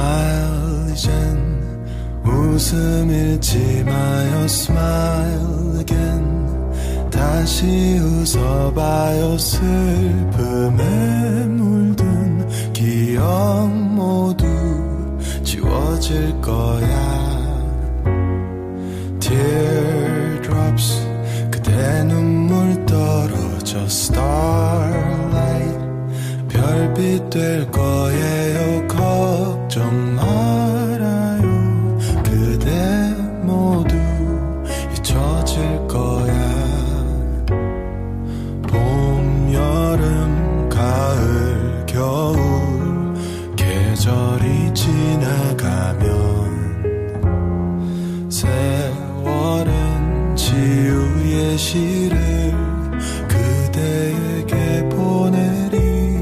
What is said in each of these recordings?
Smile 이젠 웃음 잃지 마요 Smile again 다시 웃어봐요 슬픔에 물든 기억 모두 지워질 거야 Teardrops 그대 눈물 떨어져 Starlight 별빛 될 거예요 걱정 말아요 그대 모두 잊혀질 거야 봄, 여름, 가을, 겨울 계절이 지나가면 세월은 치유의 시를 그대에게 보내리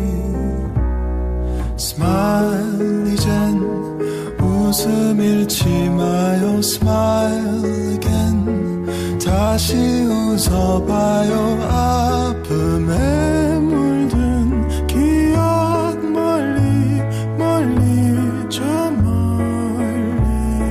Smile 이젠 웃음 잃지 마요 Smile again 다시 웃어봐요 아픔에 물든 기억 멀리 멀리 저 멀리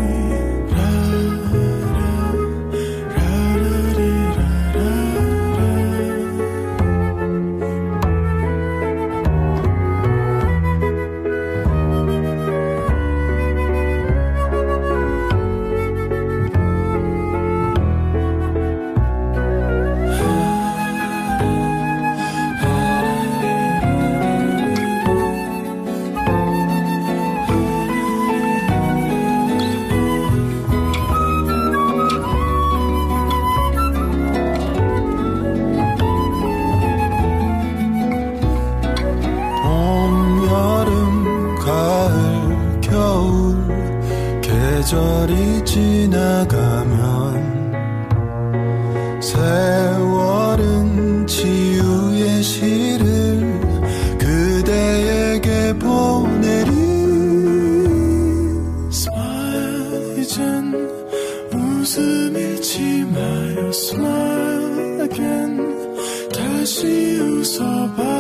계절이 지나가면 세월은 치유의 시를 그대에게 보내리 Smile 이젠 웃음 잃지 마요 Smile again 다시 웃어봐